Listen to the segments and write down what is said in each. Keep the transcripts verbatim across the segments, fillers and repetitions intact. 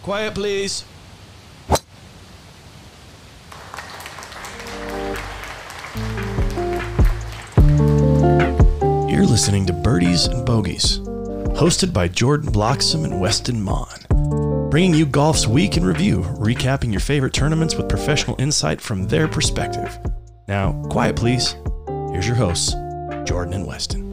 Quiet, please. You're listening to Birdies and Bogeys, hosted by Jordan Bloxham and Weston Mon, bringing you golf's week in review, recapping your favorite tournaments with professional insight from their perspective. Now, quiet please. Here's your hosts, Jordan and Weston.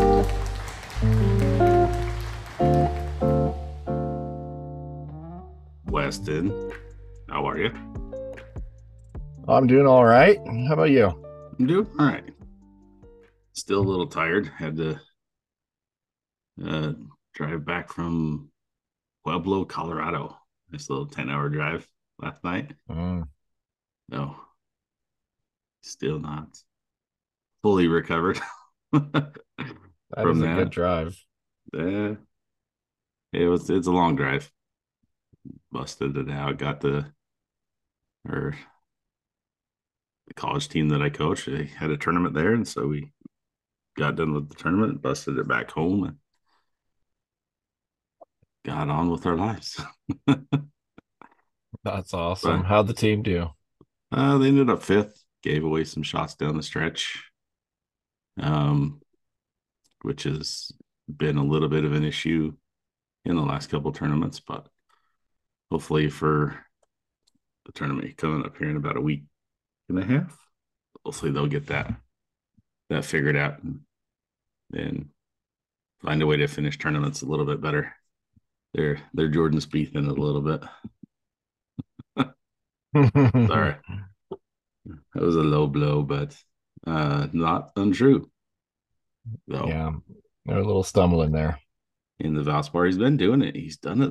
Weston, how are you? I'm doing all right. How about you? I'm doing all right. Still a little tired. Had to uh, drive back from Pueblo, Colorado. Nice little ten-hour drive last night. Mm. No, still not fully recovered That from is a that. good drive. Uh, it was. It's a long drive. Busted it out. Got the or the college team that I coached. They had a tournament there, and so we got done with the tournament, busted it back home, and got on with our lives. That's awesome. But, How'd the team do? uh, they ended up fifth, gave away some shots down the stretch, um, which has been a little bit of an issue in the last couple of tournaments, but hopefully for the tournament coming up here in about a week and a half, hopefully they'll get that that figured out and, and find a way to finish tournaments a little bit better. They're they're Jordan Spieth in a little bit. Sorry. That was a low blow, but uh, not untrue. Though. Yeah, they're a little stumbling there. In the Valspar, he's been doing it. He's done it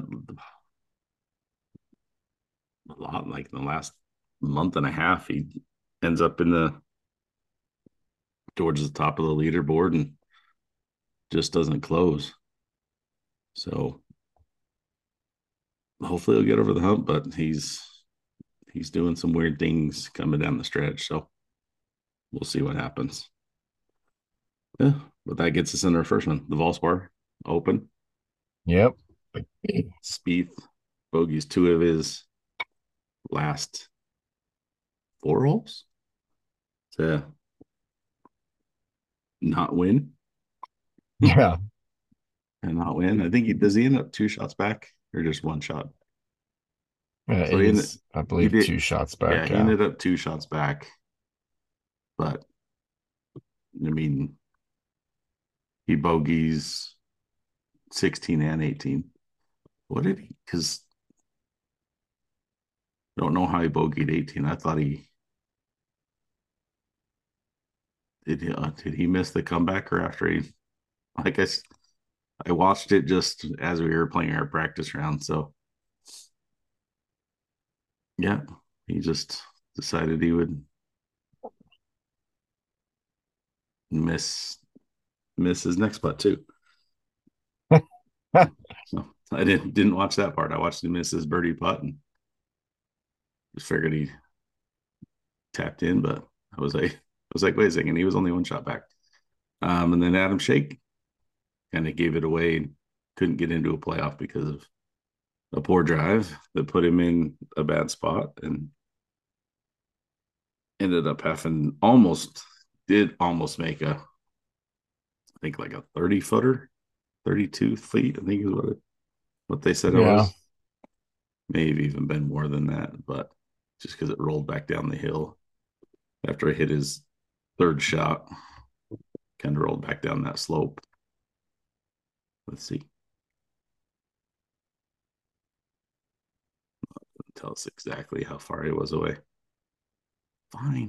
a lot. Like in the last month and a half, he ends up in the towards the top of the leaderboard and just doesn't close. So hopefully he'll get over the hump, but he's he's doing some weird things coming down the stretch. So we'll see what happens. Yeah, but that gets us in our first one, the Valspar Open. Yep. Spieth bogeys two of his last four holes to not win. Yeah. And not win. I think he does he end up two shots back or just one shot? Yeah, So it he is, ended- I believe, did- two shots Yeah, back. he Yeah. ended up two shots back. But I mean, he bogeys sixteen and eighteen. What did he? Because I don't know how he bogeyed eighteen. I thought he did. He, uh, did he miss the comeback or after he? I guess I watched it just as we were playing our practice round. So yeah, he just decided he would miss miss his next putt too. So I didn't didn't watch that part. I watched him miss his birdie putt and just figured he tapped in, but I was like, I was like, wait a second, he was only one shot back. Um, and then Adam Shake kind of gave it away and couldn't get into a playoff because of a poor drive that put him in a bad spot and ended up having almost did almost make a I think like a thirty footer, thirty-two feet, I think is what it, what they said it Yeah. was. Maybe even been more than that, but just because it rolled back down the hill after I hit his third shot, kind of rolled back down that slope. Let's see. Tell us exactly how far he was away. Fine.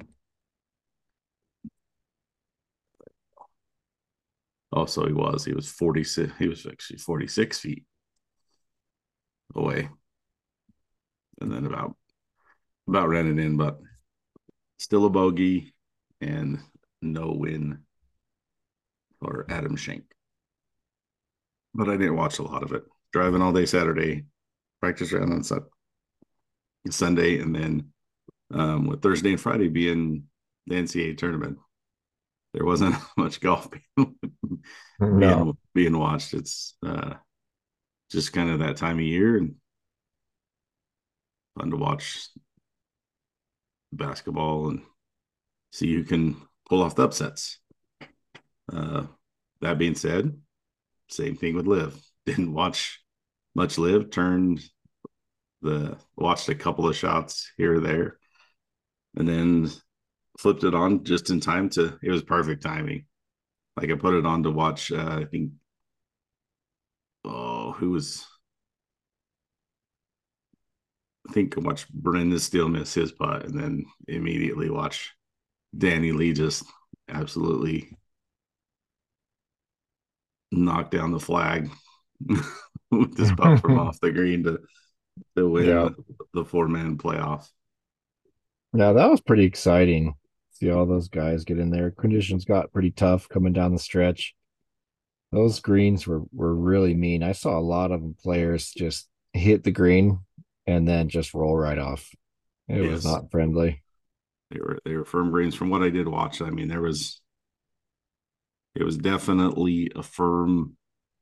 Oh, so he was. He was forty-six. He was actually forty-six feet away. And then about about ran it in, but still a bogey and no win for Adam Schenk. But I didn't watch a lot of it. Driving all day Saturday, practice round on sun- Sunday, and then um, with Thursday and Friday being the N C A A tournament, there wasn't much golf being, No. being, being watched. It's uh, just kind of that time of year, and fun to watch basketball and see who can pull off the upsets. Uh, that being said, same thing with Liv. Didn't watch much Liv. Turned the watched a couple of shots here or there, and then flipped it on just in time to. It was perfect timing. Like I put it on to watch. Uh, I think. Oh, who was? I think I watched Brendan Steele miss his putt, and then immediately watch Danny Lee just absolutely knock down the flag with this putt from off the green to to win Yeah. the, the four man playoff. Yeah, that was pretty exciting. See all those guys get in there. Conditions got pretty tough coming down the stretch. Those greens were were really mean. I saw a lot of them players just hit the green and then just roll right off. It Yes. was not friendly. They were they were firm greens from what I did watch. I mean, there was it was definitely a firm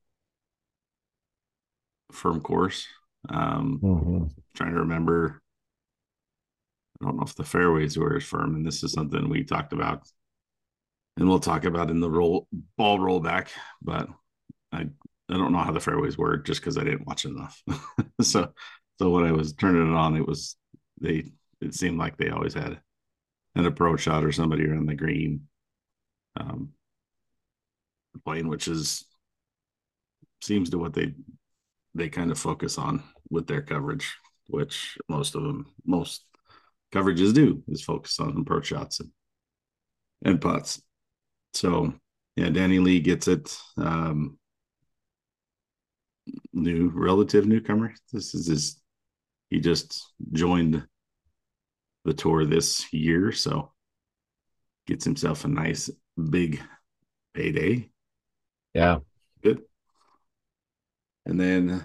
firm course. Um, Mhm. trying to remember. I don't know if the fairways were as firm, and this is something we talked about, and we'll talk about in the roll ball rollback. But I I don't know how the fairways were just because I didn't watch enough. so so when I was turning it on, it was they it seemed like they always had an approach shot or somebody around the green um, playing, which is seems to what they they kind of focus on with their coverage, which most of them most coverages do is focus on approach shots and, and putts. So yeah, Danny Lee gets it. Um, new relative newcomer. This is his. He just joined the tour this year, so gets himself a nice big payday. Yeah. Good. And then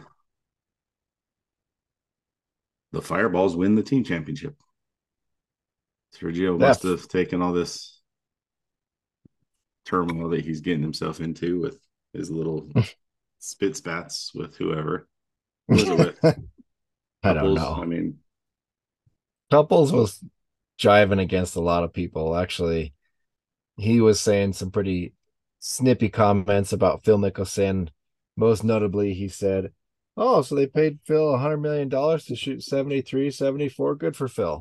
the Fireballs win the team championship. Sergio must have taken all this turmoil that he's getting himself into with his little spit spats with whoever. Who was it with? I don't Couples? know. I mean, Couples was jiving against a lot of people. Actually, he was saying some pretty snippy comments about Phil Mickelson. Most notably, he said, "Oh, so they paid Phil a hundred million dollars to shoot seventy-three, seventy-four. Good for Phil."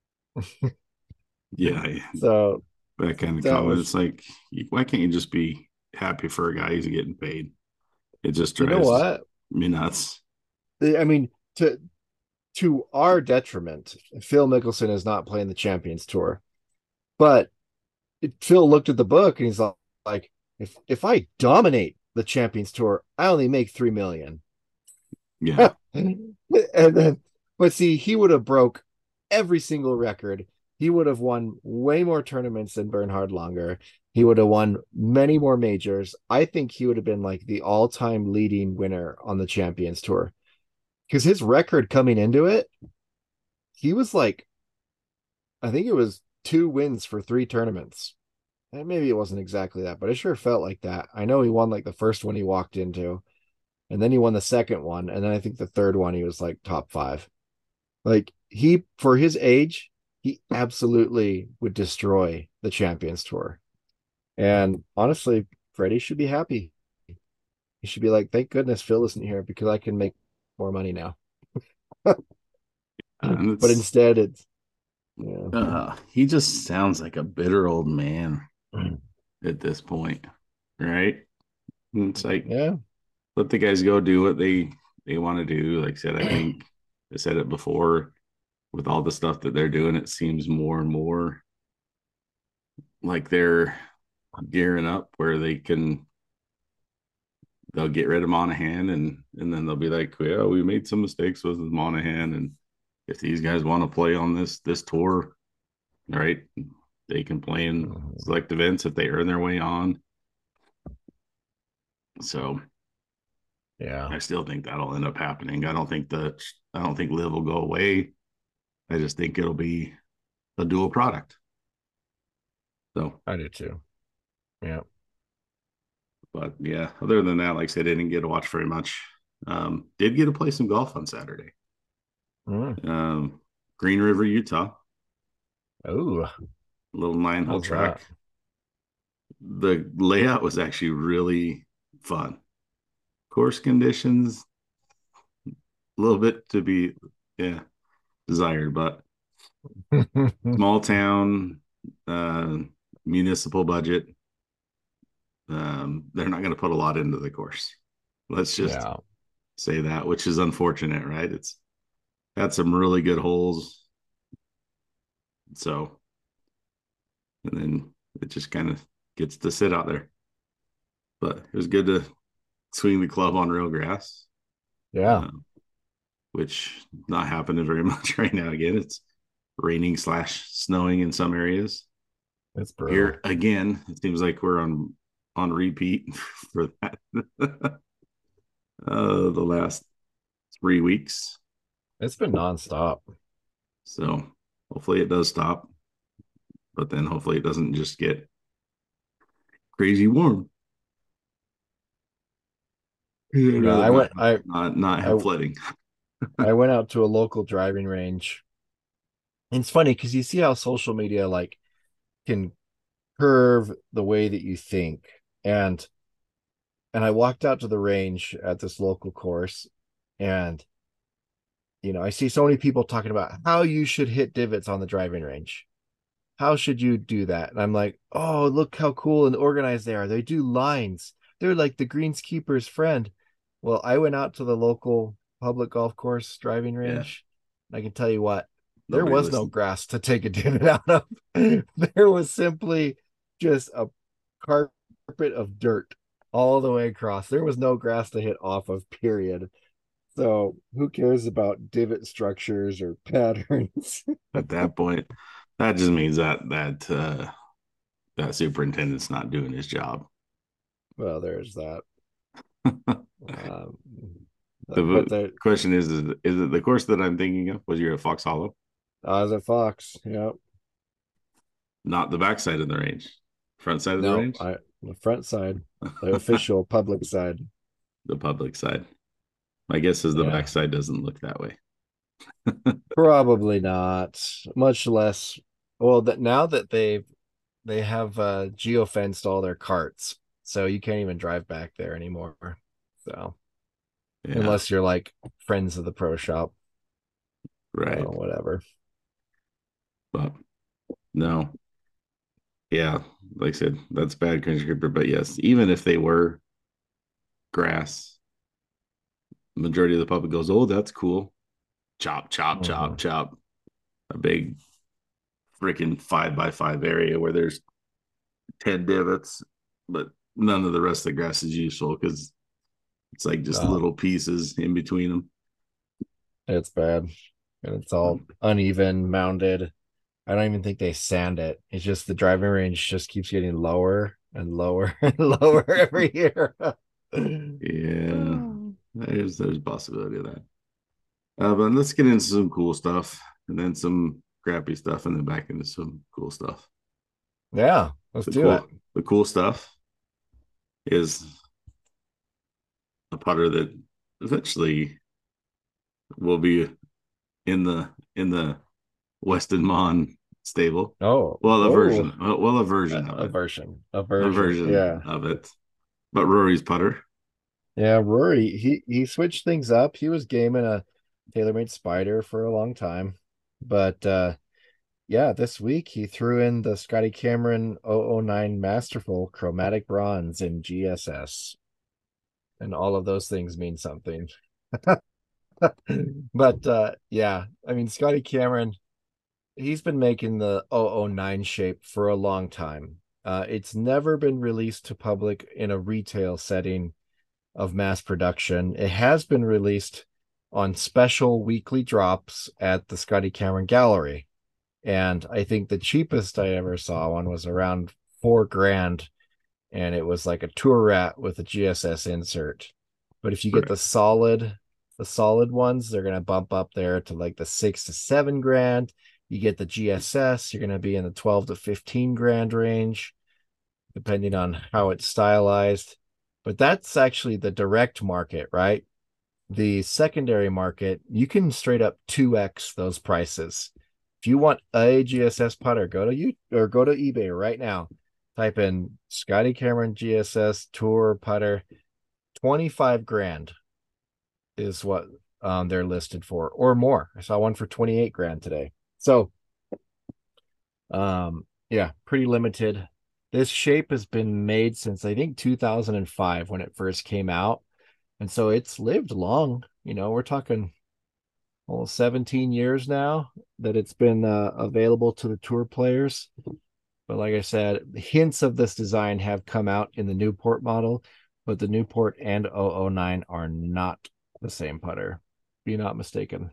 yeah, So that kind of that comment. was, It's like, why can't you just be happy for a guy who's getting paid? It just you know drives what? me nuts. I mean, to to our detriment, Phil Mickelson is not playing the Champions Tour. But it, Phil looked at the book and he's like, if if I dominate the Champions Tour, I only make three million. Yeah. And then, but see, he would have broke every single record. He would have won way more tournaments than Bernhard Langer. He would have won many more majors. I think he would have been like the all-time leading winner on the Champions Tour. Because his record coming into it, he was like, I think it was two wins for three tournaments. And maybe it wasn't exactly that, but it sure felt like that. I know he won like the first one he walked into, and then he won the second one, and then I think the third one he was like top five. Like he, for his age, he absolutely would destroy the Champions Tour. And honestly, Freddie should be happy. He should be like, thank goodness Phil isn't here because I can make more money now. But instead, it's yeah. Uh, he just sounds like a bitter old man at this point, right? And it's like, yeah, let the guys go do what they they want to do. Like I said, I think I said it before. With all the stuff that they're doing, it seems more and more like they're gearing up where they can they'll get rid of Monahan and and then they'll be like, yeah, we made some mistakes with Monahan, and if these guys want to play on this this tour, right, they can play in select events if they earn their way on. So yeah, I still think that'll end up happening. I don't think that I don't think Liv will go away. I just think it'll be a dual product. So I do too. Yeah. But yeah, other than that, like I said, I didn't get to watch very much. Um, did get to play some golf on Saturday. Mm. Um, Green River, Utah, Oh, little nine hole how's that? track. The layout was actually really fun. Course conditions, a little bit to be, yeah, desired, but small town, uh, municipal budget. Um, they're not going to put a lot into the course. Let's just Yeah. say that, which is unfortunate, right? It's had some really good holes. So, and then it just kind of gets to sit out there. But it was good to swing the club on real grass, Yeah. uh, which not happening very much right now. Again, it's raining slash snowing in some areas. It's brutal. Here again, it seems like we're on on repeat for that. uh, the last three weeks. It's been nonstop. So hopefully it does stop, but then hopefully it doesn't just get crazy warm. Yeah, I not, went I not not I have flooding. I went out to a local driving range. And it's funny because you see how social media like can curve the way that you think. And and I walked out to the range at this local course, and you know, I see so many people talking about how you should hit divots on the driving range. How should you do that? And I'm like, oh, look how cool and organized they are. They do lines. They're like the greenskeeper's friend. Well, I went out to the local public golf course driving Yeah, range. I can tell you what, there nobody was no listened. grass to take a divot out of. There was simply just a carpet of dirt all the way across. There was no grass to hit off of, period. So who cares about divot structures or patterns? At that point. That just means that that uh, that superintendent's not doing his job. Well, there's that. Um, but The the question is, is: is it the course that I'm thinking of? Was you at Fox Hollow? I was at Fox. Yep. Not the back side of the range, front side of the No, range, I the front side, the official public side. the public side. My guess is the Yeah, back side doesn't look that way. probably not. Much less. Well, that now that they've they have uh geofenced all their carts, so you can't even drive back there anymore. So Yeah, unless you're like friends of the pro shop, right. well, whatever. But no, yeah, like I said, that's bad country creeper. But yes, even if they were grass, majority of the public goes, "Oh, that's cool." Chop, chop, chop, Mhm. chop. A big freaking five by five area where there's ten divots, but none of the rest of the grass is useful because it's like just No, little pieces in between them. it's bad. And it's all uneven, mounded. I don't even think they sand it. It's just the driving range just keeps getting lower and lower and lower every year. Yeah, there's there's a possibility of that. Uh, but let's get into some cool stuff and then some crappy stuff and then back into some cool stuff. Yeah, let's The do it. cool the cool stuff is a putter that eventually will be in the in the Weston Mon stable. Oh, Well, a oh, version, well, well, a version a, of a it, version, a a version. version Yeah, of it. But Rory's putter, yeah. Rory, he he switched things up. He was gaming a TaylorMade Spider for a long time, but uh yeah, this week he threw in the Scotty Cameron oh oh nine Masterful Chromatic Bronze in G S S, and all of those things mean something. But uh yeah, I mean Scotty Cameron, he's been making the oh oh nine shape for a long time. Uh it's never been released to public in a retail setting of mass production. It has been released on special weekly drops at the Scotty Cameron Gallery. And I think the cheapest I ever saw one was around four grand, and it was like a tour rat with a G S S insert. But if you get right? the solid, the solid ones, they're gonna bump up there to like the six to seven grand. You get the G S S, you're gonna be in the twelve to fifteen grand range, depending on how it's stylized. But that's actually the direct market, right? the secondary market, you can straight up two X those prices. If you want a G S S putter, go to you or go to eBay right now. Type in Scotty Cameron G S S Tour putter. twenty-five grand is what um, they're listed for, or more. I saw one for twenty-eight grand today. So, um, yeah, pretty limited. This shape has been made since I think two thousand five when it first came out. And so it's lived long. You know, we're talking almost seventeen years now that it's been uh, available to the tour players. But like I said, hints of this design have come out in the Newport model, but the Newport and double oh nine are not the same putter. Be not mistaken.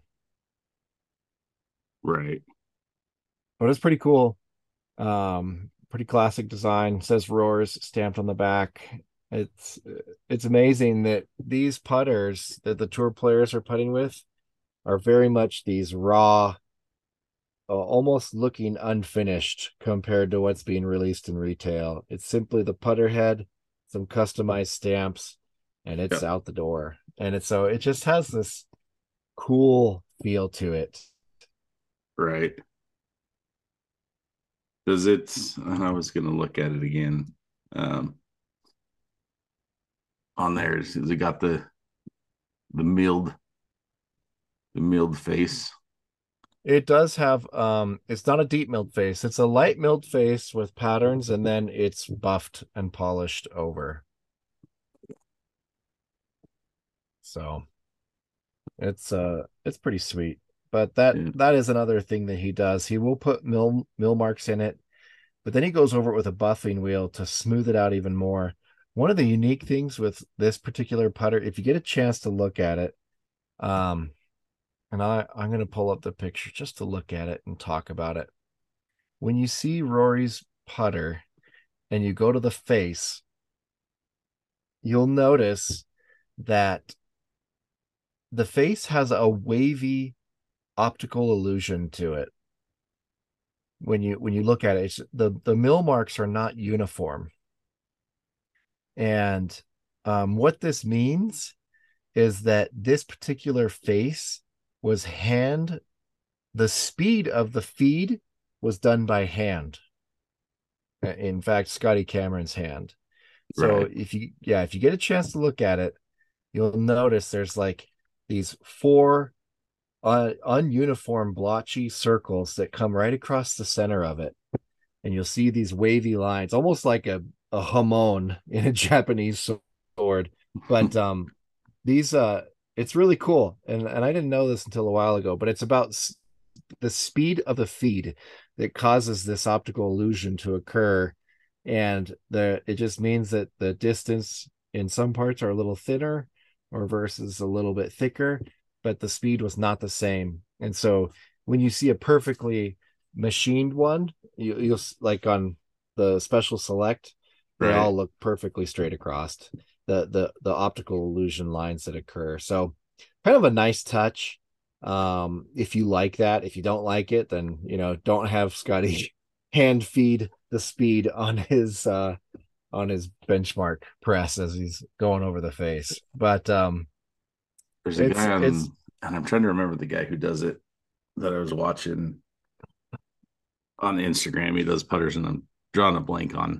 Right. But it's pretty cool. Um, pretty classic design. It says Roars stamped on the back. It's it's amazing that these putters that the tour players are putting with are very much these raw, uh, almost looking unfinished compared to what's being released in retail. It's simply the putter head, some customized stamps, and it's Yep. out the door. And it's so it just has this cool feel to it. Right. Does it? I was going to look at it again. Um, on there, has it got the the milled the milled face? It does have um it's not a deep milled face. It's a light milled face with patterns, and then it's buffed and polished over. So it's uh it's pretty sweet. But that Yeah. that is another thing that he does. He will put mill mill marks in it, but then he goes over it with a buffing wheel to smooth it out even more. One of the unique things with this particular putter, if you get a chance to look at it, um, and I, I'm going to pull up the picture just to look at it and talk about it. When you see Rory's putter and you go to the face, you'll notice that the face has a wavy optical illusion to it. When you when you look at it, it's, the the mill marks are not uniform. And um, what this means is that this particular face was hand, the speed of the feed was done by hand. In fact, Scotty Cameron's hand. So Right. if you, yeah, if you get a chance to look at it, you'll notice there's like these four uh, ununiform blotchy circles that come right across the center of it. And you'll see these wavy lines, almost like a, a hamon in a Japanese sword. But um, these, uh, it's really cool. And, and I didn't know this until a while ago, but it's about s- the speed of the feed that causes this optical illusion to occur. And the it just means that the distance in some parts are a little thinner or versus a little bit thicker, but the speed was not the same. And so when you see a perfectly machined one, you, you'll like on the special select, they Right. all look perfectly straight across the the the optical illusion lines that occur. So kind of a nice touch. Um, if you like that, if you don't like it, then you know, don't have Scotty hand feed the speed on his uh on his benchmark press as he's going over the face. But um There's a it's guy on, it's and I'm trying to remember the guy who does it that I was watching on Instagram. He does putters, and I'm drawing a blank on.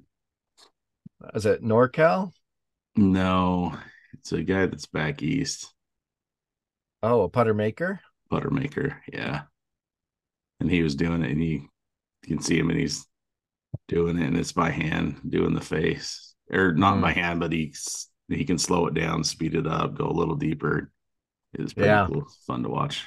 is it NorCal? No, it's a guy that's back east, Oh, a putter maker. putter maker. Yeah. And he was doing it, and he, you can see him, and he's doing it, and it's by hand, doing the face, or not by Mm, hand, but he he can slow it down, speed it up, go a little deeper. It's pretty yeah, cool, fun to watch.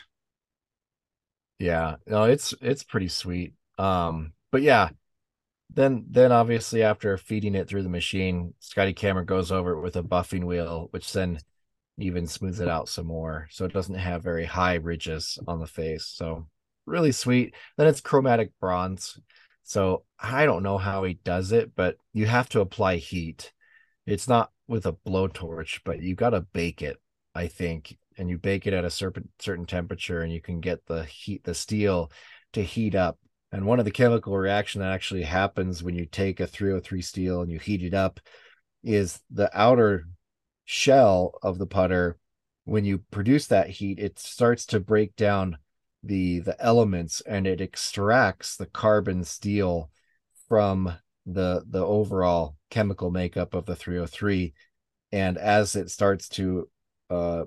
yeah. No, it's it's pretty sweet. Um, but yeah, then then obviously after feeding it through the machine, Scotty Cameron goes over it with a buffing wheel, which then even smooths it out some more, so it doesn't have very high ridges on the face. So really sweet. Then it's chromatic bronze. So I don't know how he does it, but you have to apply heat. It's not with a blowtorch, but you got to bake it, I think, and you bake it at a certain certain temperature, and you can get the heat, the steel, to heat up. And one of the chemical reaction that actually happens when you take a three oh three steel and you heat it up is the outer shell of the putter when you produce that heat, it starts to break down the the elements, and it extracts the carbon steel from the the overall chemical makeup of the three oh three. And as it starts to uh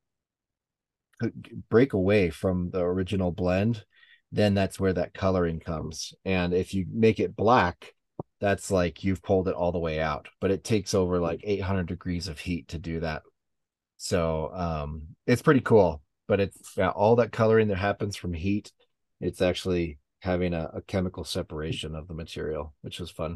break away from the original blend, then that's where that coloring comes. And if you make it black, that's like you've pulled it all the way out, but it takes over like eight hundred degrees of heat to do that. So um it's pretty cool, but it's yeah, all that coloring that happens from heat, it's actually having a, a chemical separation of the material, which is fun.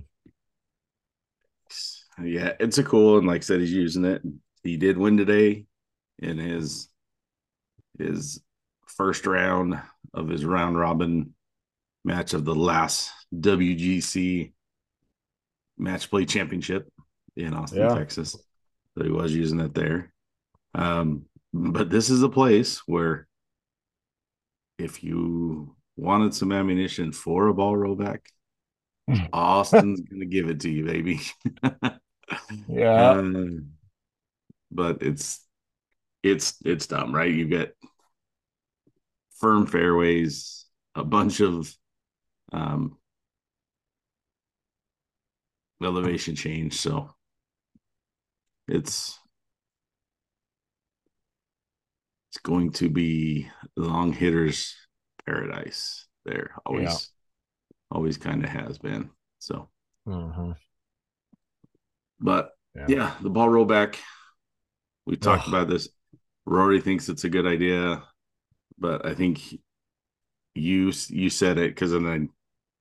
Yeah, it's a cool, and like I said, he's using it. He did win today in his his first round of his round robin match of the last W G C match play championship in Austin, yeah. Texas. So he was using it there. Um, but this is a place where if you wanted some ammunition for a ball rollback, Austin's gonna give it to you, baby. Yeah. Um, but it's it's it's dumb, right? You get firm fairways, a bunch of um elevation change, so it's it's going to be long hitters paradise there. Always yeah. always kind of has been. So mm-hmm. But yeah. yeah, the ball rollback. We talked Ugh. about this. Rory thinks it's a good idea, but I think you you said it, because then I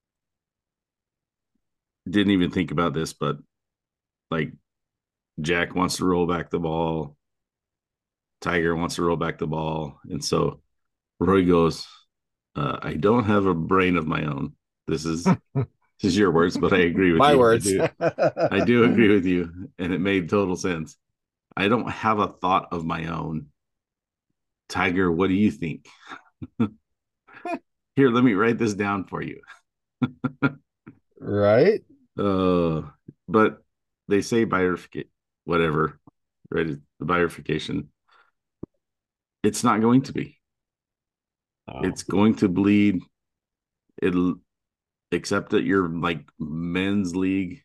didn't even think about this, but like Jack wants to roll back the ball, Tiger wants to roll back the ball, and so Rory goes, uh, "I don't have a brain of my own." This is. This is your words, but I agree with My you. My words. I do, I do agree with you, and it made total sense. I don't have a thought of my own. Tiger, what do you think? Here, let me write this down for you. Right? Uh, but they say bifurcate, whatever, right? The bifurcation. It's not going to be. Oh. It's going to bleed. It'll. Except at your like men's league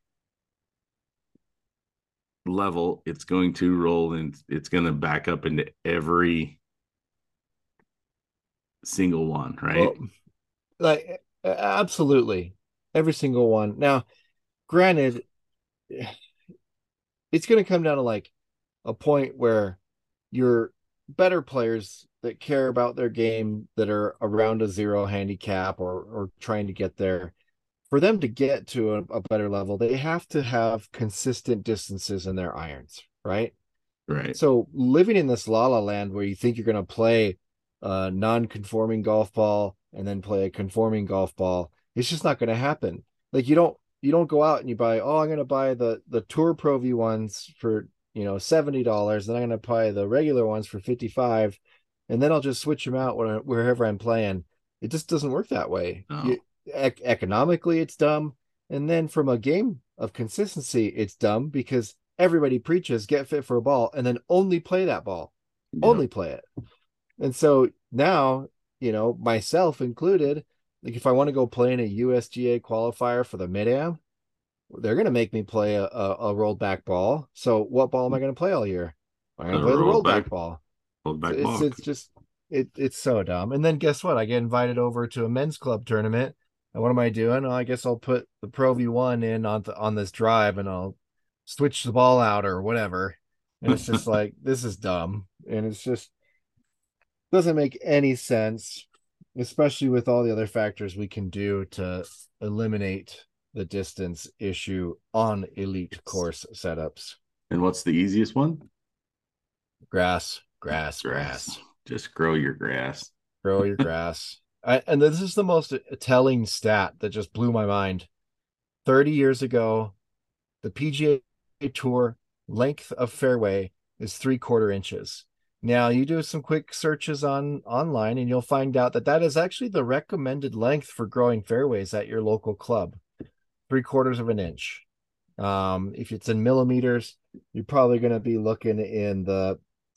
level, it's going to roll and it's going to back up into every single one, right? Well, like absolutely every single one. Now, granted, it's going to come down to like a point where your better players that care about their game, that are around a zero handicap or or trying to get there, for them to get to a, a better level, they have to have consistent distances in their irons, right? Right. So living in this la la land where you think you're going to play a non-conforming golf ball and then play a conforming golf ball, it's just not going to happen. Like you don't you don't go out and you buy, oh, I'm going to buy the the Tour Pro V ones for, you know, seventy dollars, then I'm going to buy the regular ones for fifty-five, and then I'll just switch them out when, wherever I'm playing. It just doesn't work that way. No. You, ec- economically, it's dumb. And then from a game of consistency, it's dumb because everybody preaches get fit for a ball and then only play that ball. Yep. Only play it. And so now, you know, myself included, like if I want to go play in a U S G A qualifier for the Mid-Am, they're going to make me play a, a, a rolled back ball. So what ball am I going to play all year? I'm going to play the rolled back, back ball. Rolled back it's, ball. It's just, it, it's so dumb. And then guess what? I get invited over to a men's club tournament. And what am I doing? Oh, I guess I'll put the Pro V one in on, the, on this drive and I'll switch the ball out or whatever. And it's just like, this is dumb. And it's just doesn't make any sense, especially with all the other factors we can do to eliminate the distance issue on elite course setups. And what's the easiest one? Grass, grass, grass. grass. Just grow your grass. Grow your grass. I, and this is the most telling stat that just blew my mind. thirty years ago, the P G A Tour length of fairway is three quarter inches. Now you do some quick searches on online and you'll find out that that is actually the recommended length for growing fairways at your local club. Three quarters of an inch. Um, if it's in millimeters, you're probably going to be looking in the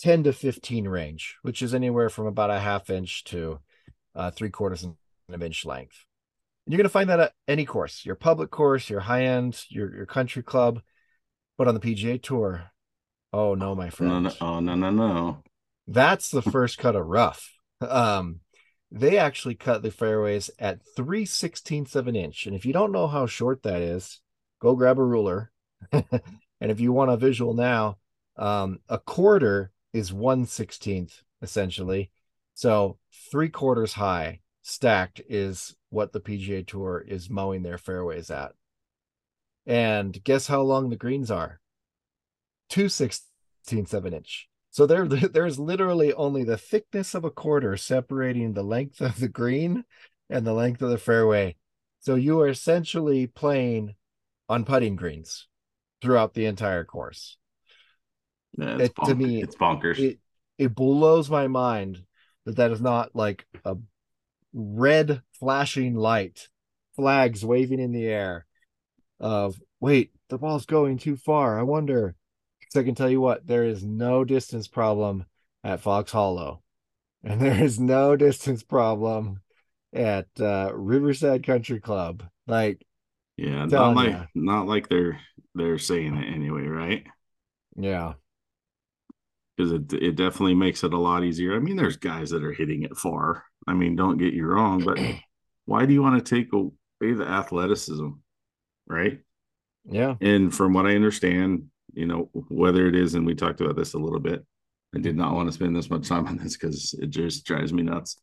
ten to fifteen range, which is anywhere from about a half inch to uh, three quarters of an inch length. And you're going to find that at any course, your public course, your high end, your, your country club. But on the P G A Tour, oh no, my friend. No, no, oh, no, no, no. That's the first cut of rough. Um, they actually cut the fairways at three sixteenths of an inch. And if you don't know how short that is, go grab a ruler. And if you want a visual now, um, a quarter is one sixteenth essentially. So three quarters high stacked is what the P G A Tour is mowing their fairways at. And guess how long the greens are? two sixteenths of an inch. So there, there's literally only the thickness of a quarter separating the length of the green and the length of the fairway. So you are essentially playing on putting greens throughout the entire course. Yeah, it's It, to bonk- me, it's bonkers. It, it blows my mind that that is not like a red flashing light, flags waving in the air of, wait, the ball's going too far. I wonder. So I can tell you what, there is no distance problem at Fox Hollow, and there is no distance problem at uh, Riverside Country Club. Like, yeah, not telling like ya. not like they're they're saying it anyway, right? yeah, Because it it definitely makes it a lot easier. I mean, there's guys that are hitting it far. I mean, don't get you wrong, but why do you want to take away the athleticism, right? yeah, And from what I understand, you know, whether it is, and we talked about this a little bit, I did not want to spend this much time on this because it just drives me nuts.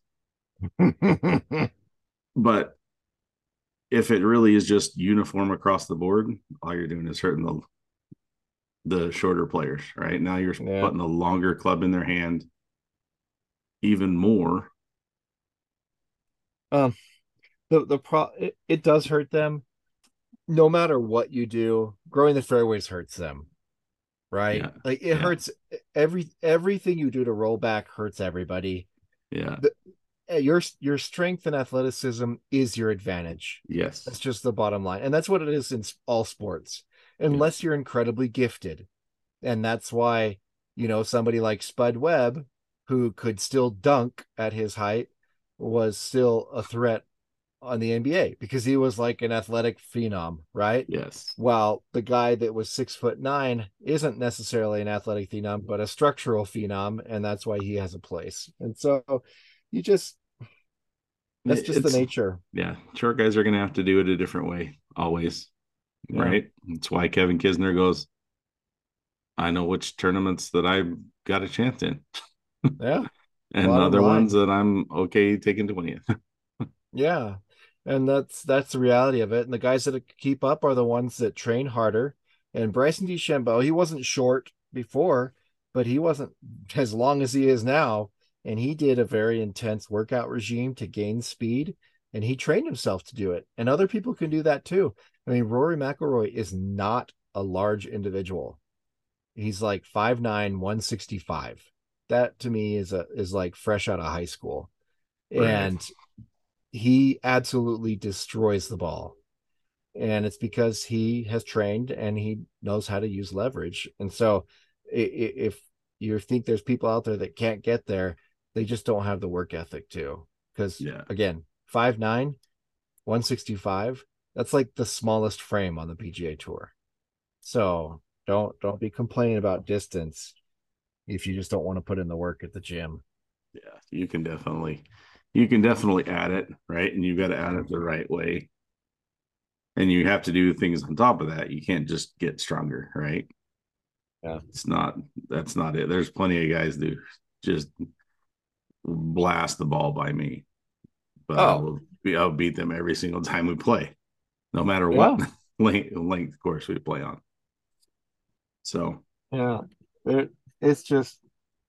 But if it really is just uniform across the board, all you're doing is hurting the the shorter players, right? Now you're Yeah. putting a longer club in their hand even more. um, the the pro it, it does hurt them. No matter what you do, growing the fairways hurts them, right? Yeah. Like it Yeah. hurts every everything you do to roll back hurts everybody. Yeah. Uh, Your your strength and athleticism is your advantage. Yes. That's just the bottom line. And that's what it is in s- all sports, unless you're incredibly gifted. And that's why, you know, somebody like Spud Webb, who could still dunk at his height, was still a threat on the N B A because he was like an athletic phenom, right? Yes. While the guy that was six foot nine isn't necessarily an athletic phenom, but a structural phenom, and that's why he has a place. And so you just that's just It's- the nature. Yeah. Short guys are going to have to do it a different way always. Yeah. Right. That's why Kevin Kisner goes, I know which tournaments that I've got a chance in. Yeah. And Bottom other line. ones that I'm okay taking twentieth. Yeah. And that's that's the reality of it. And the guys that keep up are the ones that train harder. And Bryson DeChambeau, he wasn't short before, but he wasn't as long as he is now. And he did a very intense workout regime to gain speed. And he trained himself to do it. And other people can do that too. I mean, Rory McIlroy is not a large individual. He's like five nine, one sixty-five. That to me is a is like fresh out of high school. Right. And he absolutely destroys the ball. And it's because he has trained and he knows how to use leverage. And so i- i- if you think there's people out there that can't get there, they just don't have the work ethic too. Because Yeah. again, five nine, one sixty-five, that's like the smallest frame on the P G A Tour. So don't don't be complaining about distance if you just don't want to put in the work at the gym. Yeah, you can definitely you can definitely add it, right? And you've got to add it the right way. And you have to do things on top of that. You can't just get stronger, right? Yeah. It's not that's not it. There's plenty of guys that just blast the ball by me. But Oh. I'll, be, I'll beat them every single time we play, no matter what length, length course we play on. So Yeah, it, it's just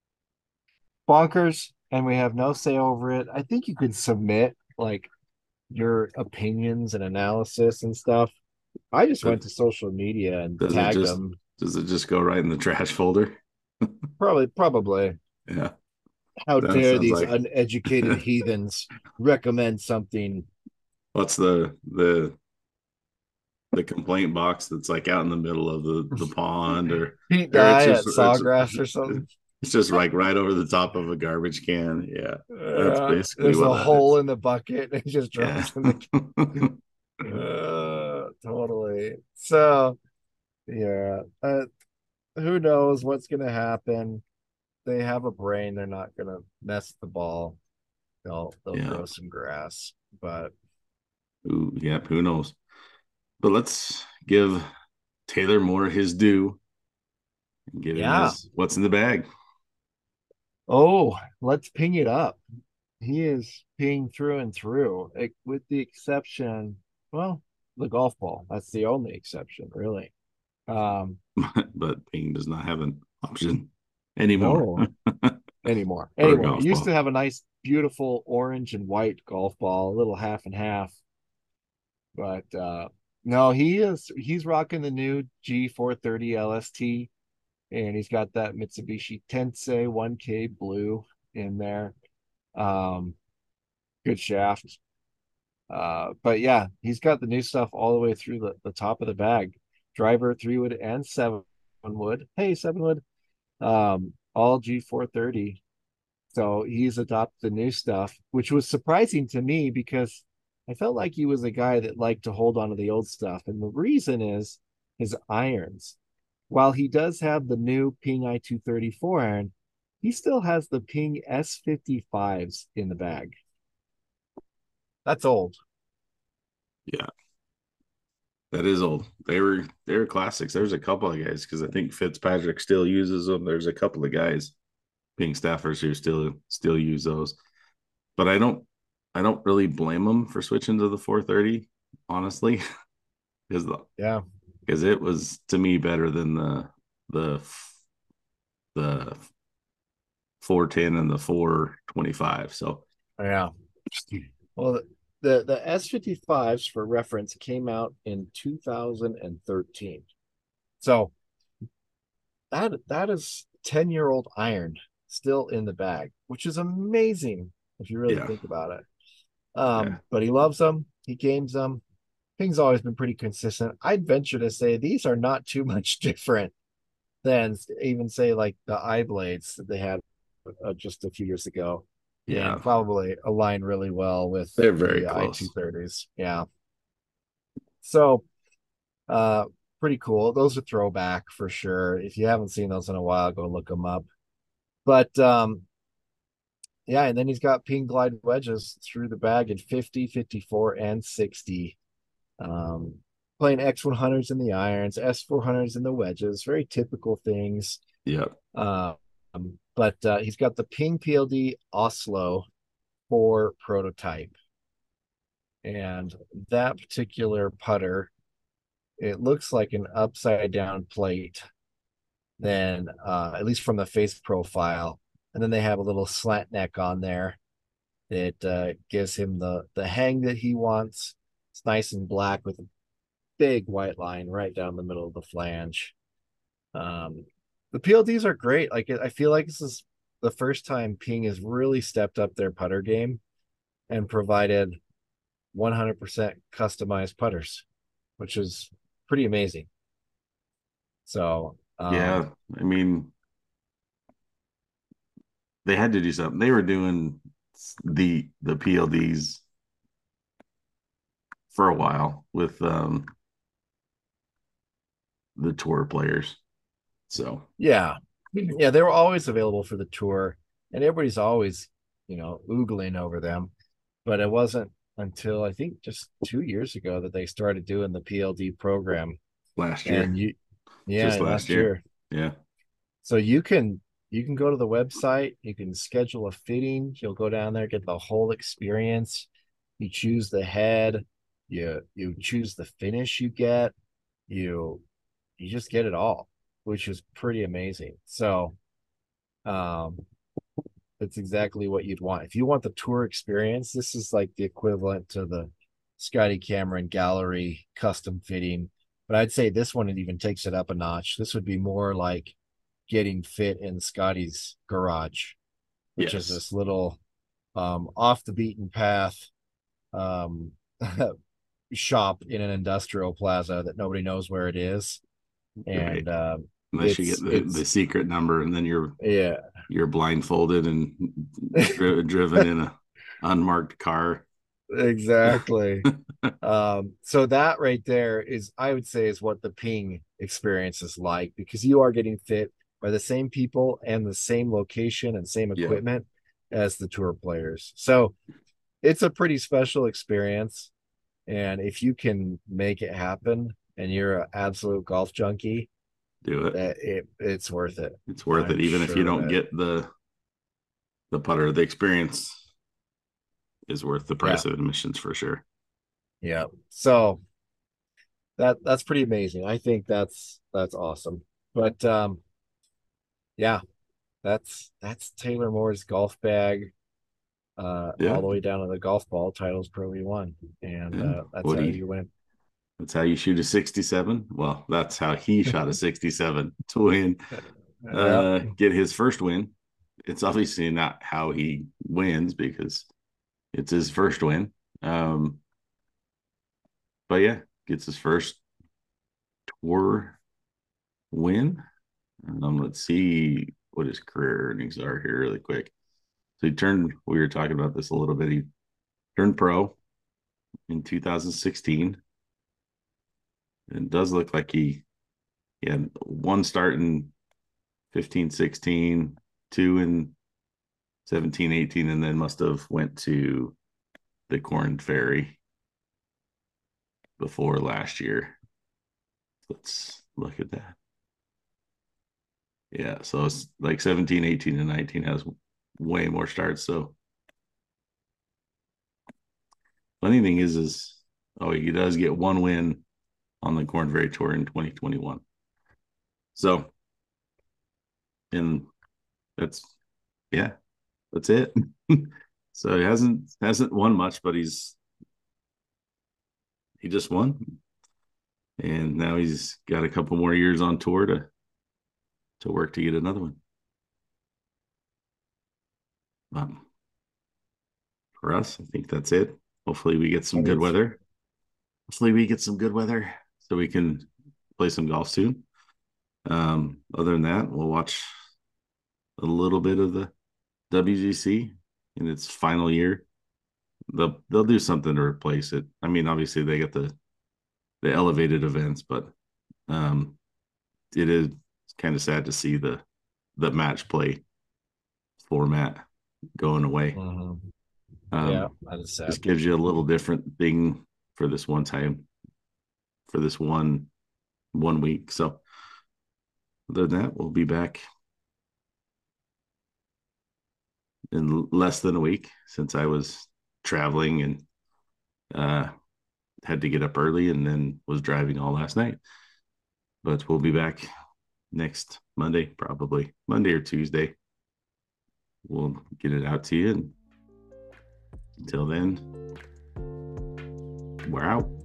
bonkers, and we have no say over it. I think you could submit like your opinions and analysis and stuff. I just went to social media and Does it tagged just- them. does it just go right in the trash folder? Probably, probably. Yeah. How That dare sounds these like- uneducated heathens recommend something? What's the the the complaint box that's like out in the middle of the, the pond or Pete Or Dye it's at just- it's- Sawgrass or something. It's just like right over the top of a garbage can. Yeah, that's Uh, basically there's what a that hole is. in the bucket and it just Yeah. drops in the uh, totally. So yeah, uh, who knows what's gonna happen? They have a brain. They're not gonna mess the ball. They'll they'll Yeah. grow some grass. But Ooh, yep. Who knows? But let's give Taylor Moore his due and give him yeah. his what's in the bag. Oh, let's ping it up. He is ping through and through, eh, with the exception, well, the golf ball. That's the only exception, really. Um, But Ping does not have an option anymore no, anymore. for a Anymore. He golf used to ball. have a nice, beautiful orange and white golf ball, a little half and half. But uh no, he is he's rocking the new G four thirty L S T, and he's got that Mitsubishi Tensei one K blue in there. Um, good shaft. Uh, but yeah, he's got the new stuff all the way through the, the top of the bag. Driver, three wood, and seven wood. Hey, seven wood. Um, all G four thirty. So he's adopted the new stuff, which was surprising to me because I felt like he was a guy that liked to hold on to the old stuff. And the reason is his irons. While he does have the new Ping I two thirty-four iron, he still has the Ping S fifty-fives in the bag. That's old. Yeah, that is old. They were they were classics. There's a couple of guys because I think Fitzpatrick still uses them. There's a couple of guys, Ping staffers who still still use those. But I don't I don't really blame them for switching to the four thirty, honestly, because the Yeah. because it was to me better than the the the four ten and the four twenty-five. So Yeah. Well, the the S fifty-fives, for reference, came out in two thousand thirteen. So that that is ten year old iron still in the bag, which is amazing if you really yeah, think about it. yeah, Um, but he loves them. He games them. Ping's always been pretty consistent. I'd venture to say these are not too much different than even say like the eye blades that they had uh, just a few years ago, yeah. and probably align really well with They're very the I close. two thirties. Yeah. So uh pretty cool. Those are throwback for sure. If you haven't seen those in a while, go look them up. But um yeah, and then he's got Ping Glide wedges through the bag in fifty, fifty-four, and sixty. Um, playing X one hundreds in the irons, S four hundreds in the wedges, very typical things. Yep. Um, but uh, he's got the Ping P L D Oslo four prototype. And that particular putter, it looks like an upside down plate, then uh, at least from the face profile. And then they have a little slant neck on there that uh, gives him the the hang that he wants. It's nice and black with a big white line right down the middle of the flange. Um, the P L Ds are great. Like I feel like this is the first time Ping has really stepped up their putter game and provided one hundred percent customized putters, which is pretty amazing. So um, Yeah. I mean, they had to do something. They were doing the the P L Ds for a while with um the tour players. So yeah, yeah, they were always available for the tour, and everybody's always, you know, oogling over them. But it wasn't until I think just two years ago that they started doing the P L D program. last year, And you, yeah, just last last year. year. Yeah. So you can you can go to the website, you can schedule a fitting, you'll go down there, get the whole experience. You choose the head, you you choose the finish you get, you you just get it all, which is pretty amazing. So um it's exactly what you'd want. If you want the tour experience, this is like the equivalent to the Scotty Cameron Gallery custom fitting. But I'd say this one, it even takes it up a notch. This would be more like getting fit in Scotty's garage, which is Yes. this little um, off the beaten path um, shop in an industrial plaza that nobody knows where it is. And Right. uh, unless you It's get the, it's the secret number, and then you're yeah. you're blindfolded and dri- driven in a unmarked car. Exactly. Um, so that right there is, I would say, is what the ping experience is like, because you are getting fit by the same people and the same location and same Yeah. equipment as the tour players. So it's a pretty special experience. And if you can make it happen and you're an absolute golf junkie, Do it. that it it's worth it. It's worth I'm it, even if you sure don't that- get the the putter. The experience is worth the price of admissions for sure. Yeah. So that that's pretty amazing. I think that's that's awesome. But um yeah, that's that's Taylor Moore's golf bag, uh Yeah. all the way down to the golf ball titles Pro V one. And Yeah. uh that's What how do you, you- win. That's how you shoot a sixty-seven. Well, that's how he shot a sixty-seven to win, uh, get his first win. It's obviously not how he wins because it's his first win. Um, but yeah, gets his first tour win. Um, let's see what his career earnings are here really quick. So he turned, we were talking about this a little bit. He turned pro in two thousand sixteen. It does look like he, he had one start in fifteen sixteen, two in seventeen eighteen, and then must have went to the Corn Ferry before last year. Let's look at that. Yeah, so it's like seventeen, eighteen, and nineteen has way more starts. So funny thing is, is oh, he does get one win on the Corn Ferry Tour in twenty twenty-one. So, and that's yeah, that's it. So he hasn't hasn't won much, but he's he just won, and now he's got a couple more years on tour to to work to get another one. Um, for us, I think that's it. Hopefully, we get some good weather. Hopefully, we get some good weather so we can play some golf soon. Um, other than that, we'll watch a little bit of the W G C in its final year. They'll they'll do something to replace it. I mean, obviously they get the the elevated events, but um, it is kind of sad to see the the match play format going away. Mm-hmm. Um, Yeah, that is sad. Just gives you a little different thing for this one time, for this one one week. So other than that, we'll be back in less than a week, since I was traveling and uh, had to get up early and then was driving all last night. But we'll be back next Monday, probably Monday or Tuesday. We'll get it out to you. And until then, we're out.